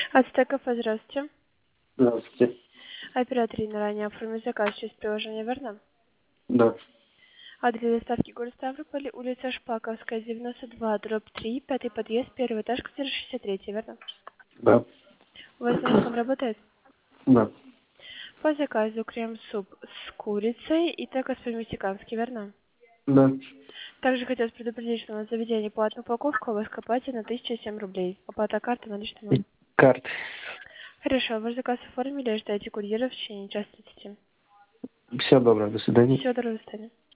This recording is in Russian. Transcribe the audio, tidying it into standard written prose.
Ацтека, здравствуйте. Здравствуйте. Оператор Инна ранее оформил заказ через приложение, верно? Да. Адрес доставки город Ставрополь, улица Шпаковская, 92/3, пятый подъезд, первый этаж, квартира 63, верно? Да. У вас домофон работает? Да. По заказу крем-суп с курицей и текос по-мексикански, верно? Да. Также хотелось предупредить, что у нас заведение платная упаковка, у вас копайте на 1007 рублей. Оплата карты наличными. Карты. Хорошо, ваш заказ оформили, ждайте курьера в течение часа 30. Всего доброго. До свидания. Всего доброго, до свидания.